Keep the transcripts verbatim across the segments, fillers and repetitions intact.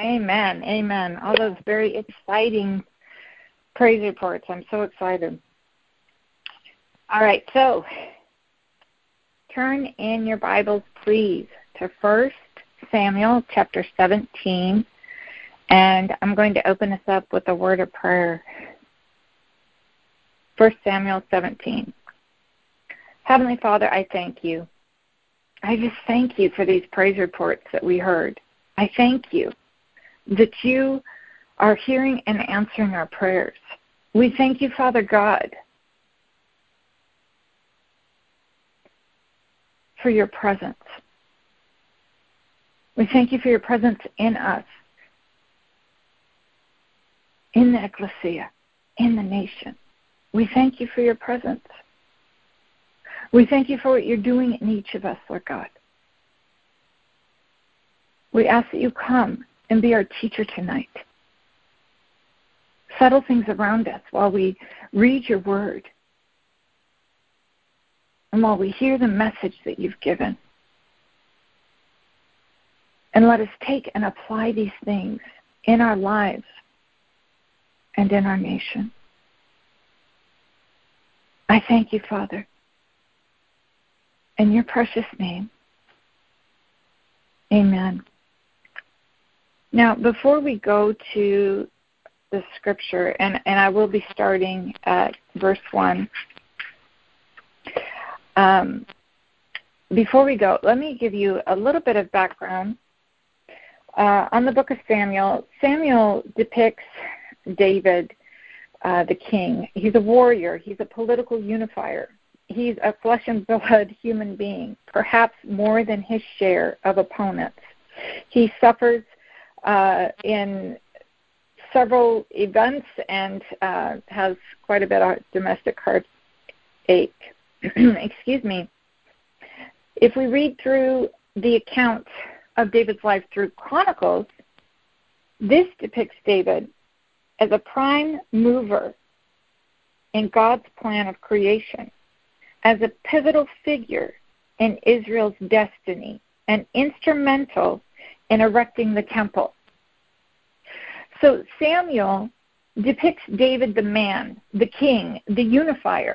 Amen. Amen. All those very exciting praise reports. I'm so excited. All right, so turn in your Bibles, please, to First Samuel chapter seventeen, and I'm going to open us up with a word of prayer. First Samuel seventeen. Heavenly Father, I thank you. I just thank you for these praise reports that we heard. I thank you that you are hearing and answering our prayers. We thank you, Father God, for your presence. We thank you for your presence in us, in the ecclesia, in the nation. We thank you for your presence. We thank you for what you're doing in each of us, Lord God. We ask that you come and be our teacher tonight. Settle things around us while we read your word and while we hear the message that you've given. And let us take and apply these things in our lives and in our nation. I thank you, Father, in your precious name. Amen. Now, before we go to the scripture, and, and I will be starting at verse one. Um, before we go, let me give you a little bit of background uh, on the book of Samuel. Samuel depicts David, uh, the king. He's a warrior. He's a political unifier. He's a flesh and blood human being, perhaps more than his share of opponents. He suffers uh, in several events and uh, has quite a bit of domestic heartache. Excuse me. If we read through the account of David's life through Chronicles, this depicts David as a prime mover in God's plan of creation, as a pivotal figure in Israel's destiny, and instrumental in erecting the temple. So Samuel depicts David the man, the king, the unifier.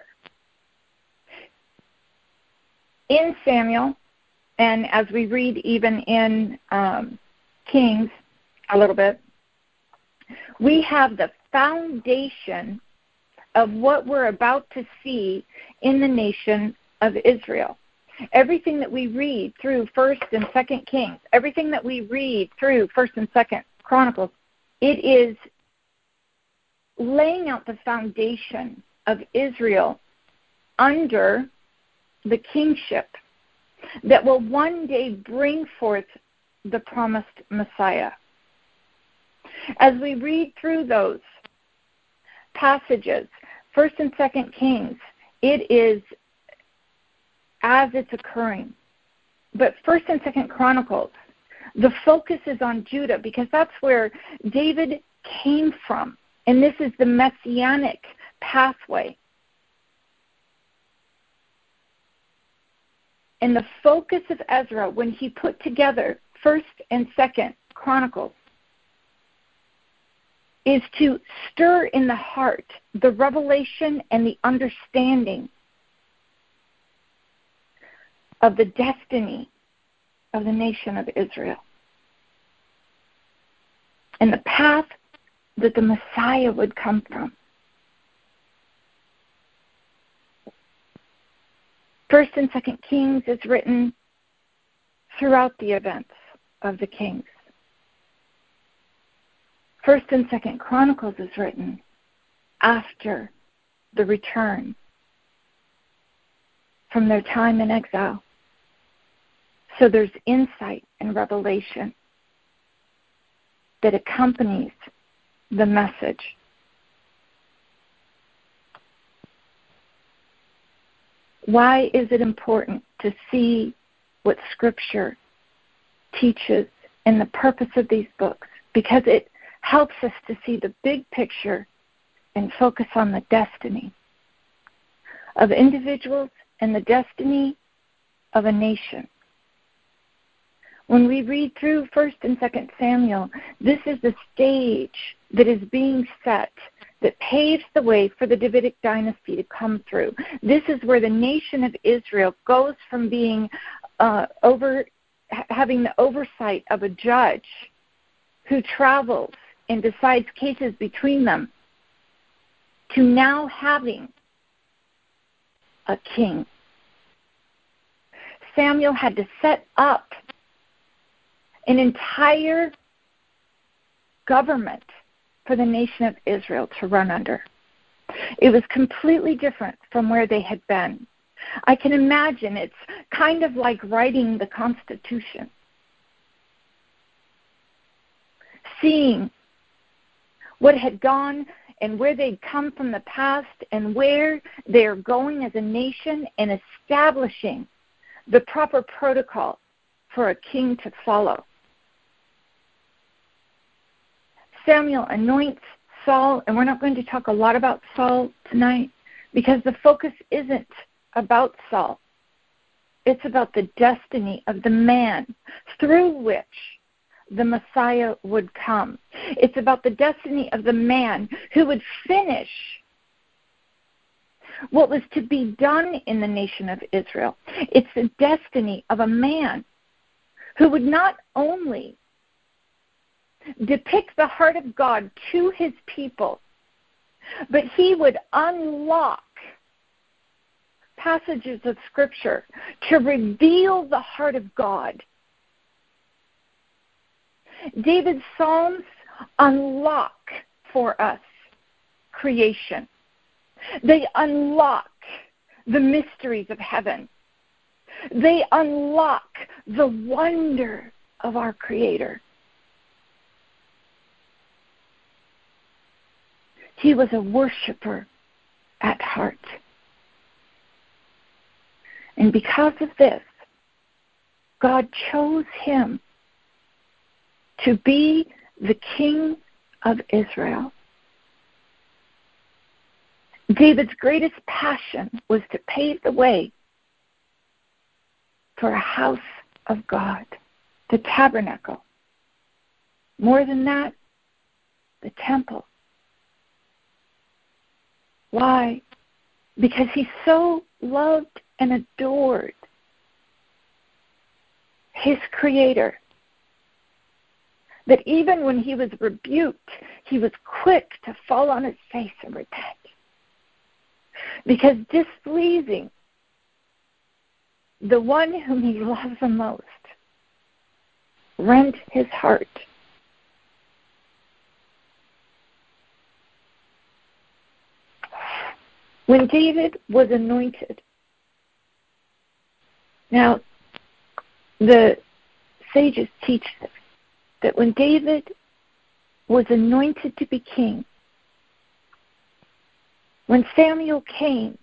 In Samuel, and as we read even in um, Kings a little bit, we have the foundation of what we're about to see in the nation of Israel. Everything that we read through First and Second Kings, everything that we read through First and Second Chronicles, it is laying out the foundation of Israel under the kingship that will one day bring forth the promised Messiah. As we read through those passages, First and Second Kings, it is as it's occurring. But First and Second Chronicles, the focus is on Judah because that's where David came from. And this is the messianic pathway. And the focus of Ezra, when he put together First and Second Chronicles, is to stir in the heart the revelation and the understanding of the destiny of the nation of Israel and the path that the Messiah would come from. First and Second Kings is written throughout the events of the kings. First and Second Chronicles is written after the return from their time in exile. So there's insight and revelation that accompanies the message. Why is it important to see what Scripture teaches and the purpose of these books? Because it helps us to see the big picture and focus on the destiny of individuals and the destiny of a nation. When we read through First and Second Samuel, this is the stage that is being set that paves the way for the Davidic dynasty to come through. This is where the nation of Israel goes from being uh, over, having the oversight of a judge who travels and decides cases between them, to now having a king. Samuel had to set up an entire government for the nation of Israel to run under. It was completely different from where they had been. I can imagine it's kind of like writing the Constitution. Seeing what had gone and where they'd come from the past and where they're going as a nation, and establishing the proper protocol for a king to follow. Samuel anoints Saul, and we're not going to talk a lot about Saul tonight because the focus isn't about Saul. It's about the destiny of the man through which the Messiah would come. It's about the destiny of the man who would finish what was to be done in the nation of Israel. It's the destiny of a man who would not only depict the heart of God to his people, but he would unlock passages of Scripture to reveal the heart of God. David's Psalms unlock for us creation. They unlock the mysteries of heaven. They unlock the wonder of our Creator. He was a worshiper at heart. And because of this, God chose him to be the king of Israel. David's greatest passion was to pave the way for a house of God, the tabernacle. More than that, the temple. Why? Because he so loved and adored his Creator that even when he was rebuked, he was quick to fall on his face and repent. Because displeasing the one whom he loves the most rent his heart. When David was anointed, now the sages teach this, that when David was anointed to be king, when Samuel came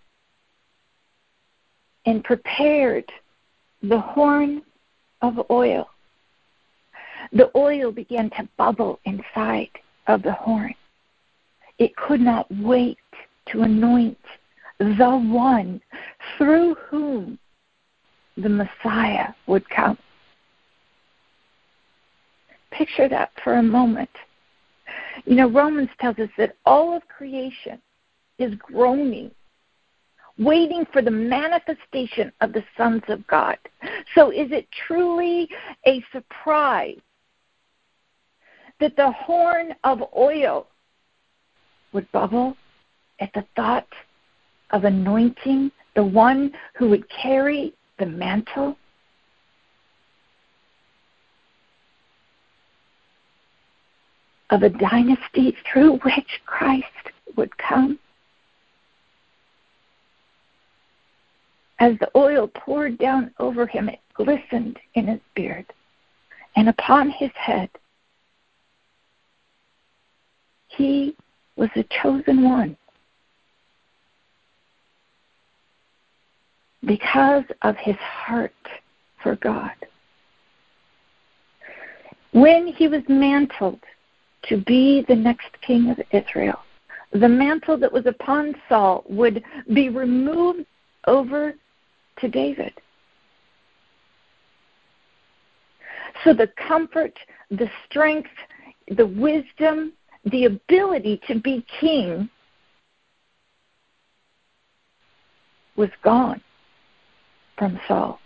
and prepared the horn of oil, the oil began to bubble inside of the horn. It could not wait to anoint the one through whom the Messiah would come. Picture that for a moment. You know, Romans tells us that all of creation is groaning, waiting for the manifestation of the sons of God. So is it truly a surprise that the horn of oil would bubble at the thought of anointing the one who would carry the mantle? Of a dynasty through which Christ would come? As the oil poured down over him, it glistened in his beard and upon his head. He was the chosen one because of his heart for God. When he was mantled to be the next king of Israel, the mantle that was upon Saul would be removed over to David. So the comfort, the strength, the wisdom, the ability to be king was gone from Saul.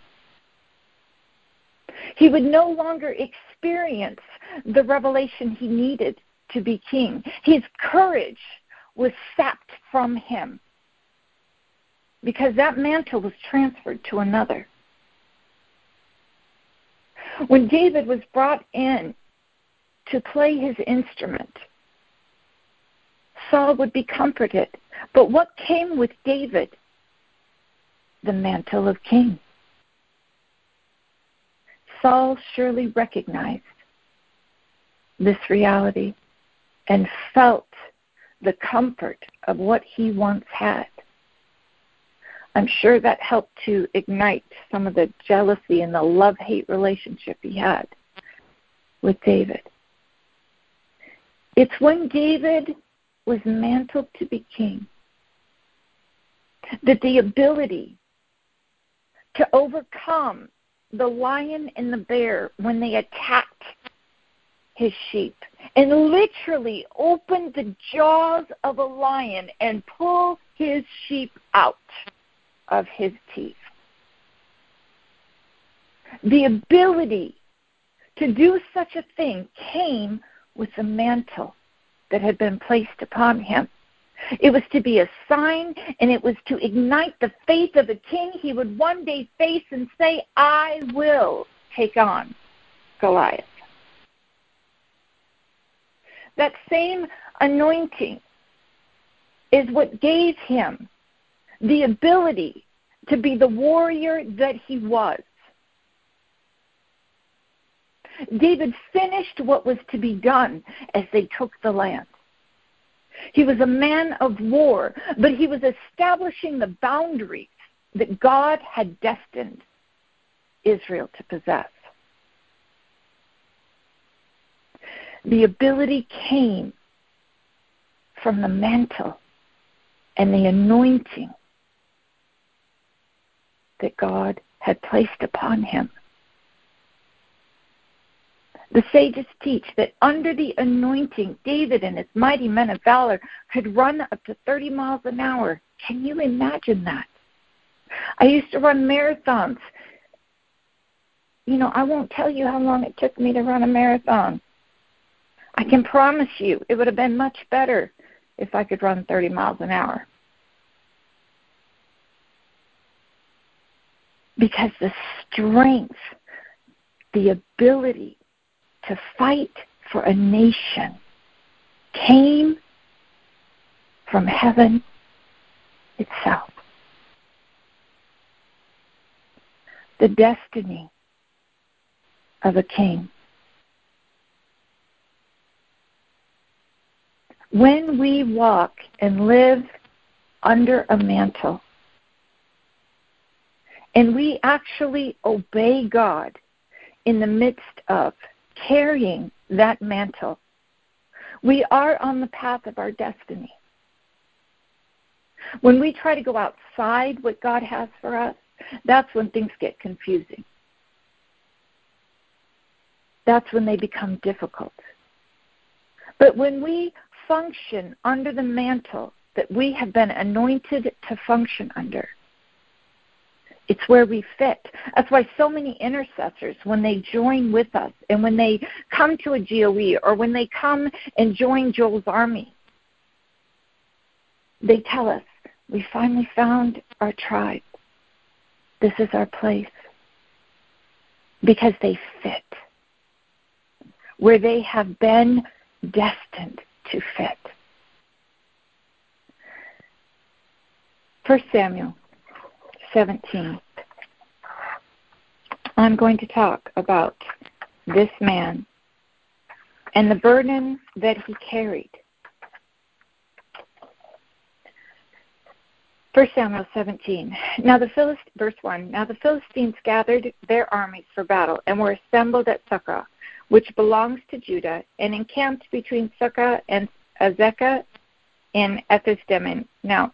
He would no longer experience the revelation he needed to be king. His courage was sapped from him because that mantle was transferred to another. When David was brought in to play his instrument, Saul would be comforted. But what came with David? The mantle of king. Saul surely recognized this reality and felt the comfort of what he once had. I'm sure that helped to ignite some of the jealousy and the love-hate relationship he had with David. It's when David was mantled to be king that the ability to overcome the lion and the bear when they attacked his sheep and literally opened the jaws of a lion and pull his sheep out of his teeth. The ability to do such a thing came with the mantle that had been placed upon him. It was to be a sign, and it was to ignite the faith of a king he would one day face and say, I will take on Goliath. That same anointing is what gave him the ability to be the warrior that he was. David finished what was to be done as they took the land. He was a man of war, but he was establishing the boundaries that God had destined Israel to possess. The ability came from the mantle and the anointing that God had placed upon him. The sages teach that under the anointing, David and his mighty men of valor could run up to thirty miles an hour. Can you imagine that? I used to run marathons. You know, I won't tell you how long it took me to run a marathon. I can promise you it would have been much better if I could run thirty miles an hour. Because the strength, the ability to fight for a nation came from heaven itself. The destiny of a king. When we walk and live under a mantle, and we actually obey God in the midst of carrying that mantle, we are on the path of our destiny. When we try to go outside what God has for us, that's when things get confusing. That's when they become difficult. But when we function under the mantle that we have been anointed to function under, it's where we fit. That's why so many intercessors, when they join with us and when they come to a G O E or when they come and join Joel's army, they tell us, we finally found our tribe. This is our place. Because they fit where they have been destined to fit. First Samuel seventeen. I'm going to talk about this man and the burden that he carried. First Samuel seventeen. Now the Philist, verse one. Now the Philistines gathered their armies for battle and were assembled at Sukkah, which belongs to Judah, and encamped between Sukkah and Azekah in Ephes-Dammim. Now,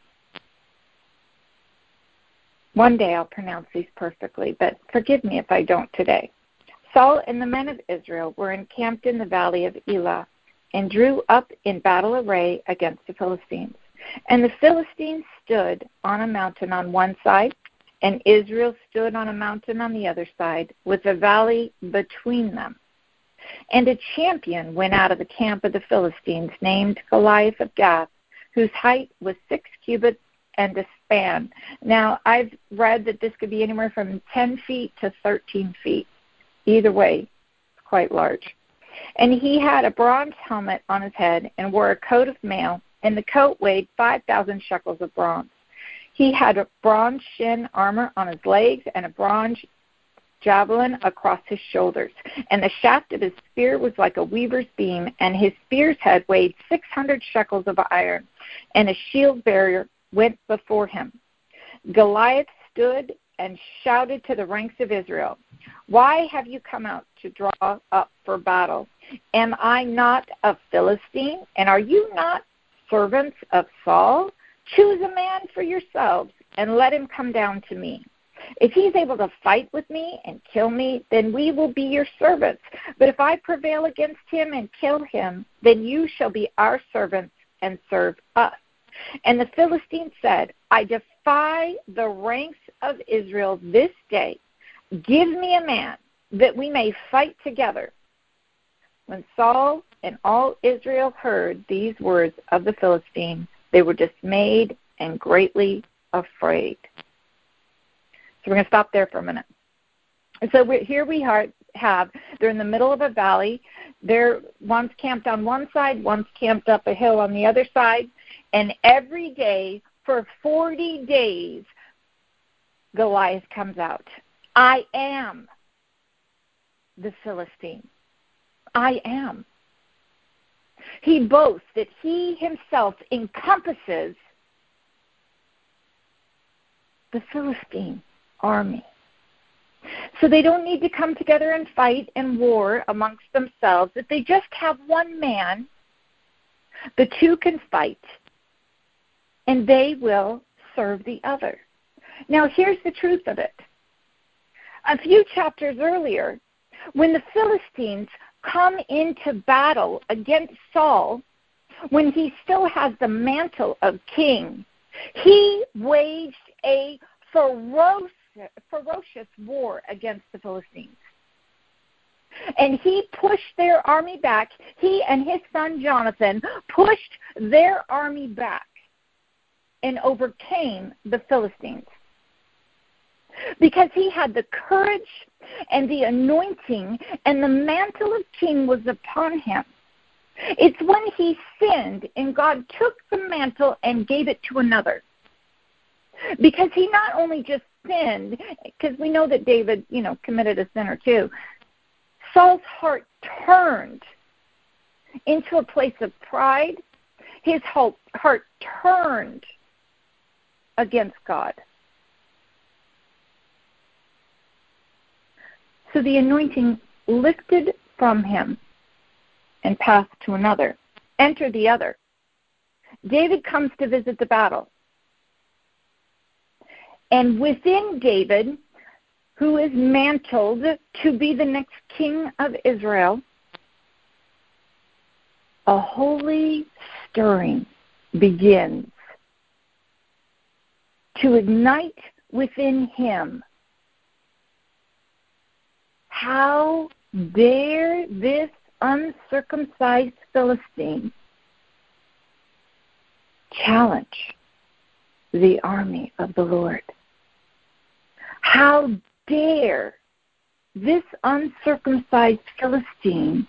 one day I'll pronounce these perfectly, but forgive me if I don't today. Saul and the men of Israel were encamped in the valley of Elah and drew up in battle array against the Philistines. And the Philistines stood on a mountain on one side, and Israel stood on a mountain on the other side, with a valley between them. And a champion went out of the camp of the Philistines, named Goliath of Gath, whose height was six cubits and a span. Now, I've read that this could be anywhere from ten feet to thirteen feet. Either way, it's quite large. And he had a bronze helmet on his head and wore a coat of mail, and the coat weighed five thousand shekels of bronze. He had a bronze shin armor on his legs and a bronze javelin across his shoulders. And the shaft of his spear was like a weaver's beam, and his spear's head weighed six hundred shekels of iron, and a shield bearer went before him. Goliath stood and shouted to the ranks of Israel, "Why have you come out to draw up for battle? Am I not a Philistine, and are you not servants of Saul? Choose a man for yourselves and let him come down to me. If he's able to fight with me and kill me, then we will be your servants. But if I prevail against him and kill him, then you shall be our servants and serve us." And the Philistine said, "I defy the ranks of Israel this day. Give me a man that we may fight together." When Saul and all Israel heard these words of the Philistine, they were dismayed and greatly afraid. So we're going to stop there for a minute. And so we're, here we are, have, they're in the middle of a valley. They're one's camped on one side, one's camped up a hill on the other side. And every day for forty days, Goliath comes out. I am the Philistine. I am. He boasts that he himself encompasses the Philistine army. So they don't need to come together and fight and war amongst themselves. If they just have one man, the two can fight, and they will serve the other. Now, here's the truth of it. A few chapters earlier, when the Philistines come into battle against Saul, when he still has the mantle of king, he waged a ferocious, ferocious war against the Philistines. And he pushed their army back. He and his son Jonathan pushed their army back and overcame the Philistines. Because he had the courage and the anointing, and the mantle of king was upon him. It's when he sinned and God took the mantle and gave it to another. Because he not only just sinned, because we know that David, you know, committed a sin or two. Saul's heart turned into a place of pride. His heart turned against God. So the anointing lifted from him and passed to another. Enter the other. David comes to visit the battle. And within David, who is mantled to be the next king of Israel, a holy stirring begins to ignite within him. How dare this uncircumcised Philistine challenge the army of the Lord? How dare this uncircumcised Philistine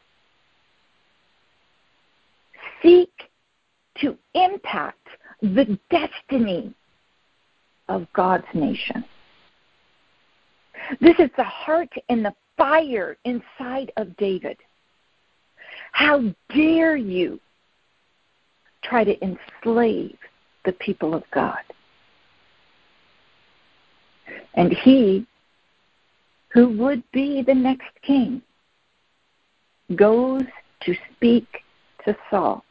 seek to impact the destiny of God's nation? This is the heart and the fire inside of David. How dare you try to enslave the people of God? And he, who would be the next king, goes to speak to Saul.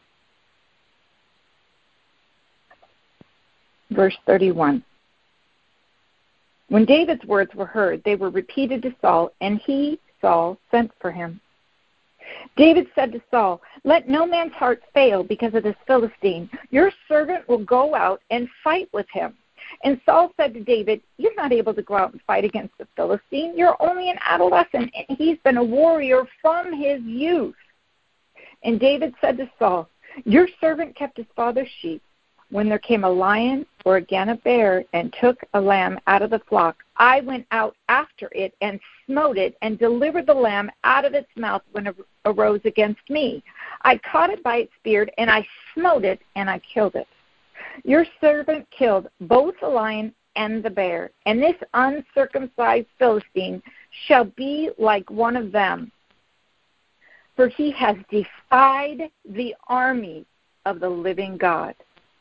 Verse thirty-one. When David's words were heard, they were repeated to Saul, and he Saul sent for him. David said to Saul, "Let no man's heart fail because of this Philistine. Your servant will go out and fight with him." And Saul said to David, "You're not able to go out and fight against the Philistine. You're only an adolescent, and he's been a warrior from his youth." And David said to Saul, "Your servant kept his father's sheep. When there came a lion or again a bear and took a lamb out of the flock, I went out after it and smote it and delivered the lamb out of its mouth when it arose against me. I caught it by its beard, and I smote it, and I killed it. Your servant killed both the lion and the bear, and this uncircumcised Philistine shall be like one of them, for he has defied the army of the living God."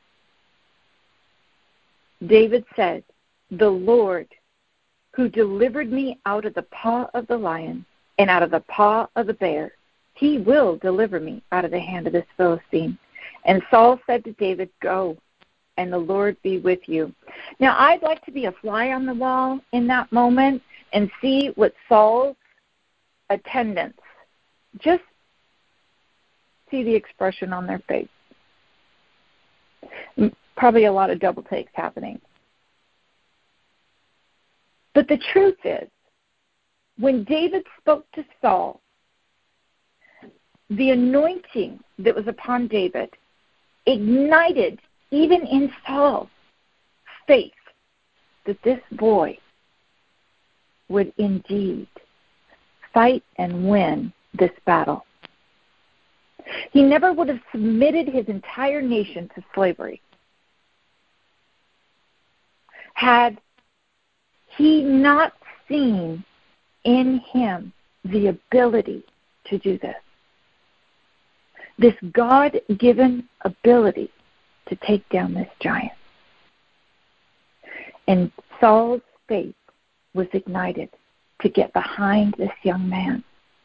David said, "The Lord, who delivered me out of the paw of the lion and out of the paw of the bear, he will deliver me out of the hand of this Philistine." And Saul said to David, "Go, and the Lord be with you." Now, I'd like to be a fly on the wall in that moment and see what Saul's attendants, just see the expression on their face. Probably a lot of double takes happening. But the truth is, when David spoke to Saul, the anointing that was upon David ignited, even in Saul, faith that this boy would indeed fight and win this battle. He never would have submitted his entire nation to slavery had he not seen in him the ability to do this. This God-given ability to take down this giant. And Saul's faith was ignited to get behind this young man.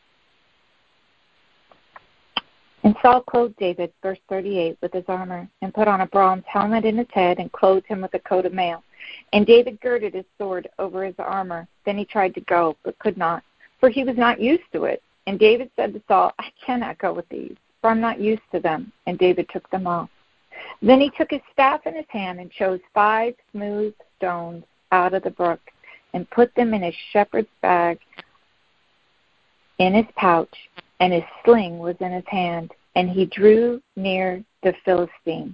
And Saul clothed David, verse thirty-eight, with his armor, and put on a bronze helmet in his head, and clothed him with a coat of mail. And David girded his sword over his armor. Then he tried to go, but could not, for he was not used to it. And David said to Saul, "I cannot go with these, for I'm not used to them." And David took them off. Then he took his staff in his hand and chose five smooth stones out of the brook and put them in his shepherd's bag in his pouch, and his sling was in his hand, and he drew near the Philistine.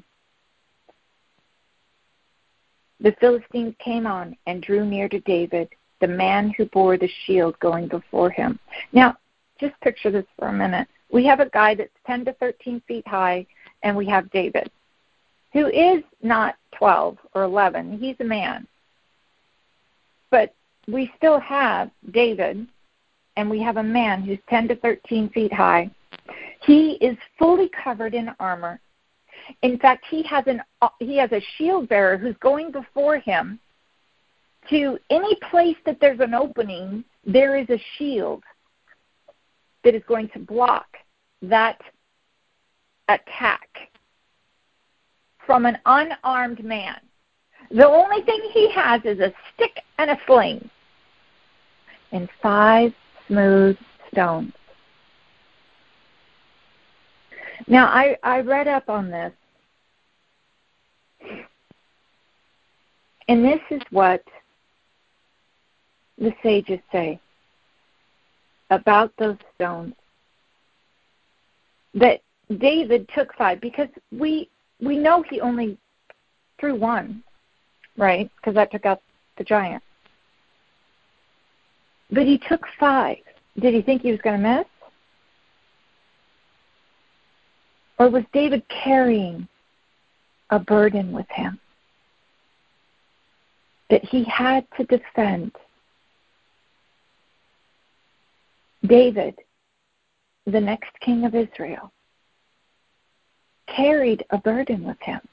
The Philistines came on and drew near to David, the man who bore the shield going before him. Now, just picture this for a minute. We have a guy that's ten to thirteen feet high, and we have David, who is not twelve or eleven. He's a man. But we still have David, and we have a man who's ten to thirteen feet high. He is fully covered in armor. In fact, he has an he has a shield bearer who's going before him. To any place that there's an opening, there is a shield that is going to block that attack from an unarmed man. The only thing he has is a stick and a sling and five smooth stones. Now, I, I read up on this, and this is what the sages say about those stones. That David took five, because we we know he only threw one, right? Because that took out the giant. But he took five. Did he think he was going to miss? Or was David carrying a burden with him that he had to defend? David, the next king of Israel, carried a burden with him.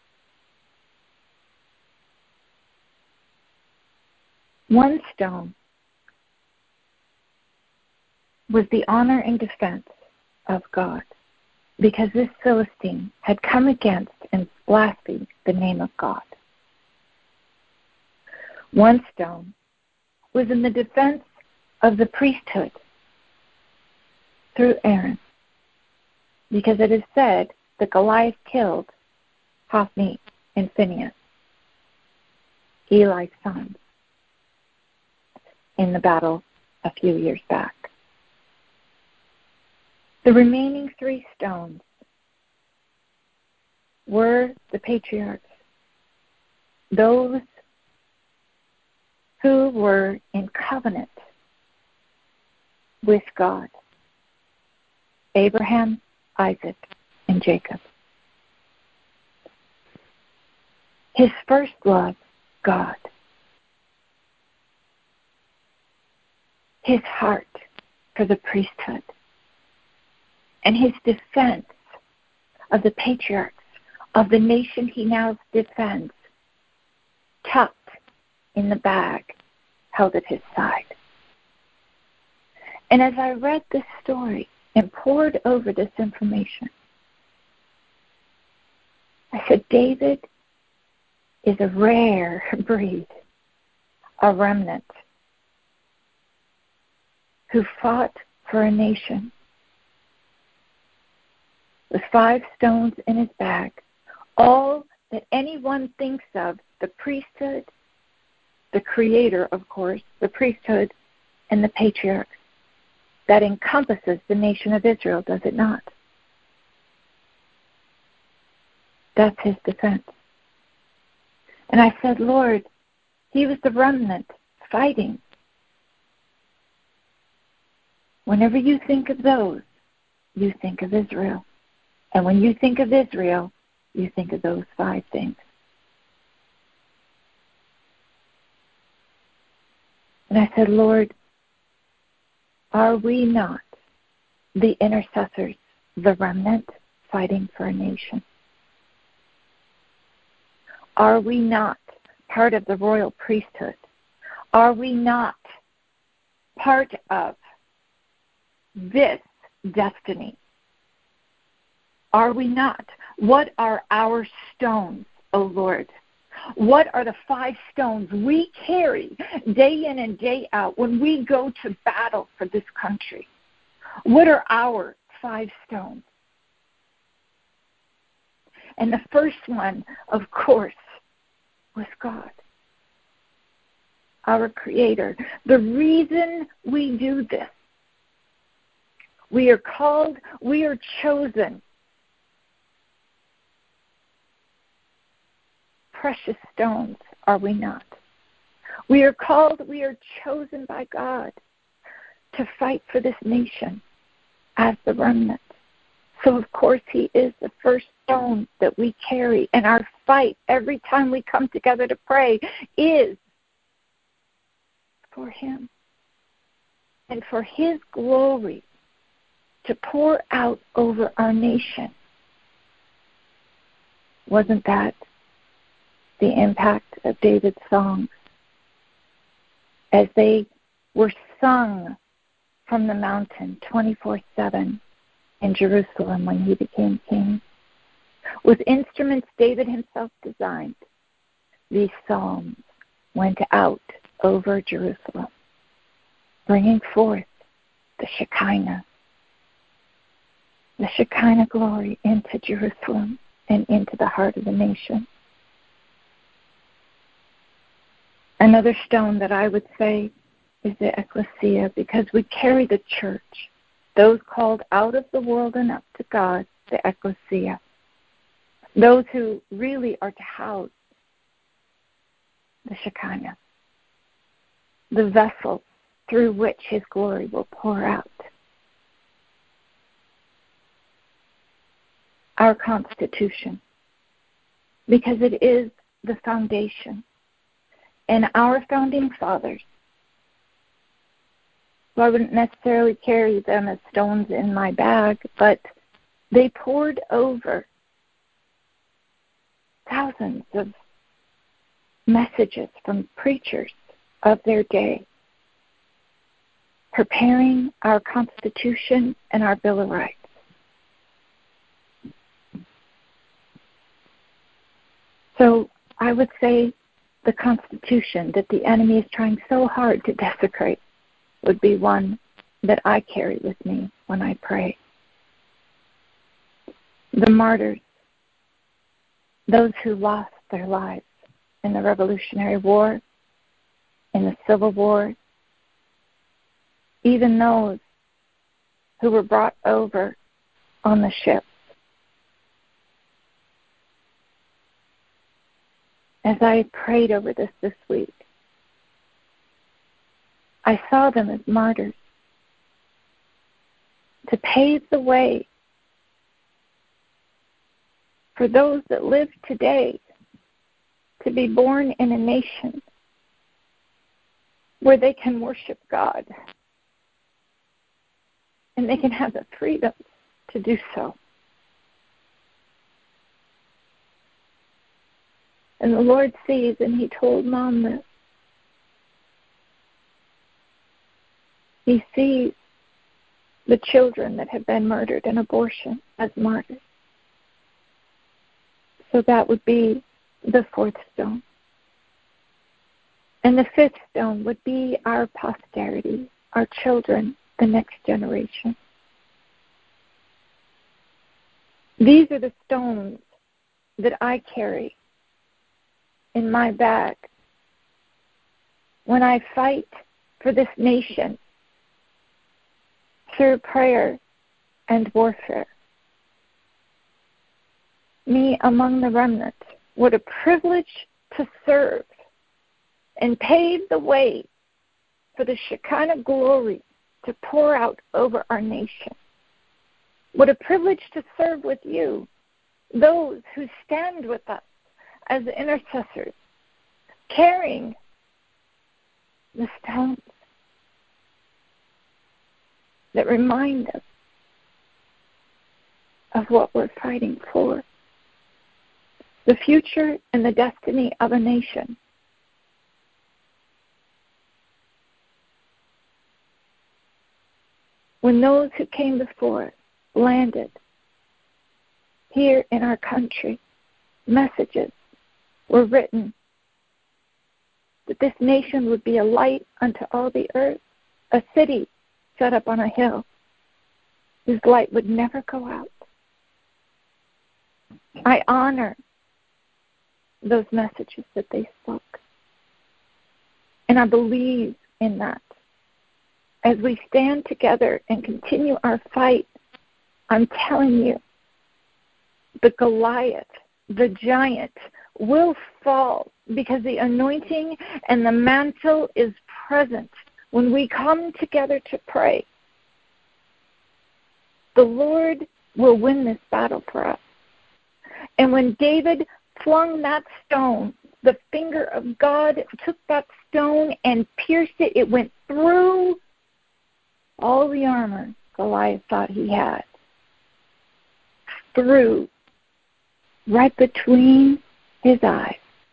One stone was the honor and defense of God, because this Philistine had come against and blasphemed the name of God. One stone was in the defense of the priesthood through Aaron, because it is said that Goliath killed Hophni and Phinehas, Eli's sons, in the battle a few years back. The remaining three stones were the patriarchs, those who were in covenant with God, Abraham, Isaac, and Jacob. His first love, God. His heart for the priesthood. And his defense of the patriarchs, of the nation he now defends, tucked in the bag held at his side. And as I read this story and pored over this information, I said, David is a rare breed, a remnant, who fought for a nation with five stones in his bag, all that anyone thinks of, the priesthood, the creator, of course, the priesthood, and the patriarchs. That encompasses the nation of Israel, does it not? That's his defense. And I said, Lord, he was the remnant fighting. Whenever you think of those, you think of Israel. And when you think of Israel, you think of those five things. And I said, Lord, are we not the intercessors, the remnant, fighting for a nation? Are we not part of the royal priesthood? Are we not part of this destiny? Are we not? What are our stones, O Lord? What are the five stones we carry day in and day out when we go to battle for this country? What are our five stones? And the first one, of course, was God, our Creator. The reason we do this, we are called, we are chosen. Precious stones, are we not? We are called, we are chosen by God to fight for this nation as the remnant. So, of course, he is the first stone that we carry. And our fight every time we come together to pray is for him and for his glory to pour out over our nation. Wasn't that the impact of David's songs as they were sung from the mountain twenty-four seven in Jerusalem when he became king? With instruments David himself designed, these psalms went out over Jerusalem, bringing forth the Shekinah, the Shekinah glory into Jerusalem and into the heart of the nation. Another stone that I would say is the ecclesia, because we carry the church, those called out of the world and up to God, the ecclesia, those who really are to house the Shekinah, the vessel through which his glory will pour out. Our Constitution, because it is the foundation. And our founding fathers, so I wouldn't necessarily carry them as stones in my bag, but they poured over thousands of messages from preachers of their day, preparing our Constitution and our Bill of Rights. So I would say the Constitution that the enemy is trying so hard to desecrate would be one that I carry with me when I pray. The martyrs, those who lost their lives in the Revolutionary War, in the Civil War, even those who were brought over on the ships. As I prayed over this this week, I saw them as martyrs to pave the way for those that live today to be born in a nation where they can worship God and they can have the freedom to do so. And the Lord sees, and He told Mom this. He sees the children that have been murdered in abortion as martyrs. So that would be the fourth stone. And the fifth stone would be our posterity, our children, the next generation. These are the stones that I carry in my bag when I fight for this nation through prayer and warfare. Me among the remnant, what a privilege to serve and pave the way for the Shekinah glory to pour out over our nation. What a privilege to serve with you, those who stand with us as intercessors, carrying the stones that remind us of what we're fighting for. The future and the destiny of a nation. When those who came before landed here in our country, messages were written that this nation would be a light unto all the earth, a city set up on a hill whose light would never go out. I honor those messages that they spoke. And I believe in that. As we stand together and continue our fight, I'm telling you, the Goliath, the giant, will fall because the anointing and the mantle is present when we come together to pray. The Lord will win this battle for us. And when David flung that stone, the finger of God took that stone and pierced it. It went through all the armor Goliath thought he had. Through, right between his eyes,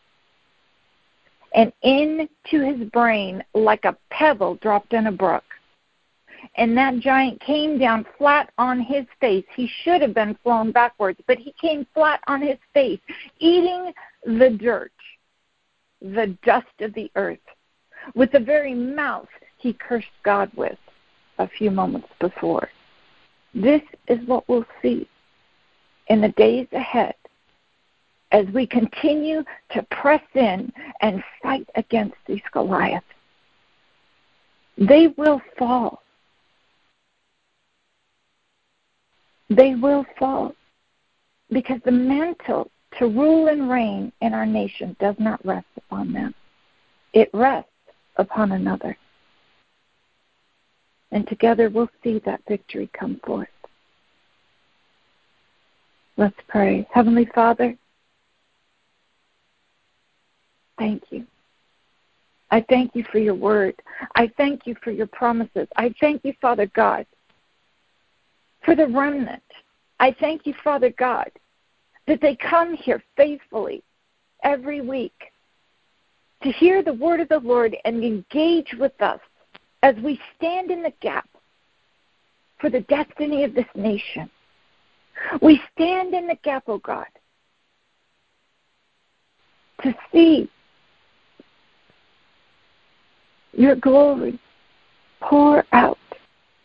and into his brain like a pebble dropped in a brook. And that giant came down flat on his face. He should have been flown backwards, but he came flat on his face, eating the dirt, the dust of the earth, with the very mouth he cursed God with a few moments before. This is what we'll see in the days ahead as we continue to press in and fight against these Goliaths. They will fall. They will fall because the mantle to rule and reign in our nation does not rest upon them. It rests upon another. And together we'll see that victory come forth. Let's pray. Heavenly Father, thank you. I thank you for your word. I thank you for your promises. I thank you, Father God, for the remnant. I thank you, Father God, that they come here faithfully every week to hear the word of the Lord and engage with us as we stand in the gap for the destiny of this nation. We stand in the gap, oh God, to see your glory pour out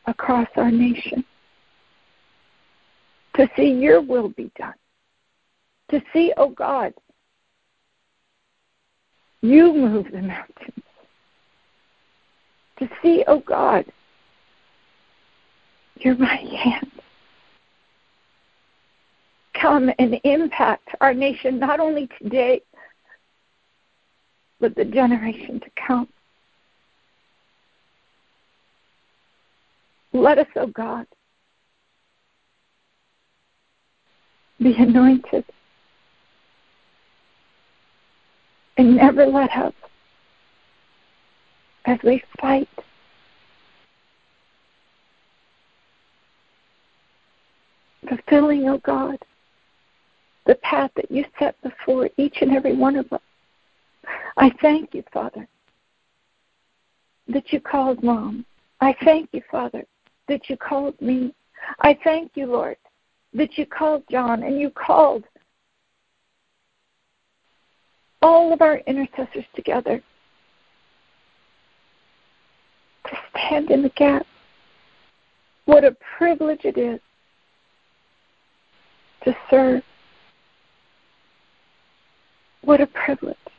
across our nation, to see your will be done, to see, oh God, you move the mountains, to see, oh God, your mighty hand come and impact our nation, not only today, but the generation to come. Let us, oh God, be anointed and never let up as we fight fulfilling, oh God, the path that you set before each and every one of us. I thank you, Father, that you called Mom. I thank you, Father, that you called me. I thank you, Lord, that you called John and you called all of our intercessors together to stand in the gap. What a privilege it is to serve. What a privilege.